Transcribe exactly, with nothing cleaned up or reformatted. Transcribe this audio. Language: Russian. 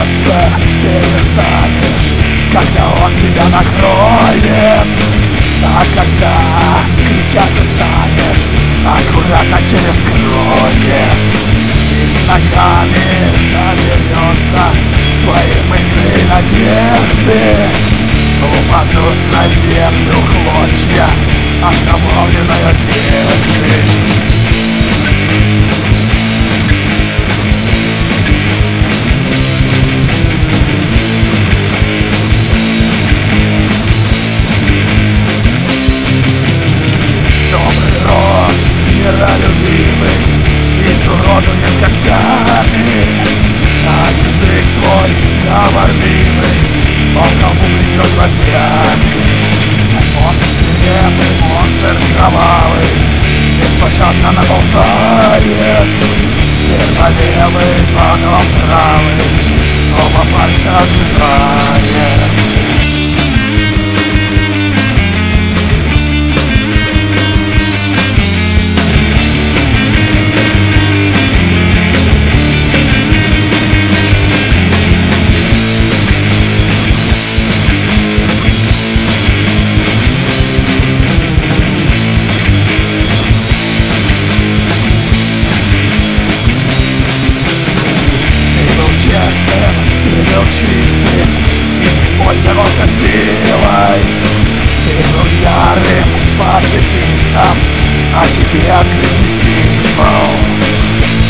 смеяться перестанешь, когда он тебя накроет. А когда кричать устанешь, аккуратно через кроет. И с ногами соберется твои мысли и надежды. Упадут на землю клочья окровавленной одежды. Миролюбивый, изуродуем когтями, а язык твой говорливый, он кому плюет гвоздями. Монстр свирепый, монстр кровавый, беспощадно наползает. Сперва левый, потом правый, оба пальца отрезает. Ты был чистым и пользовался силой. Ты был ярым пацифистом, а тебе окрестный символ.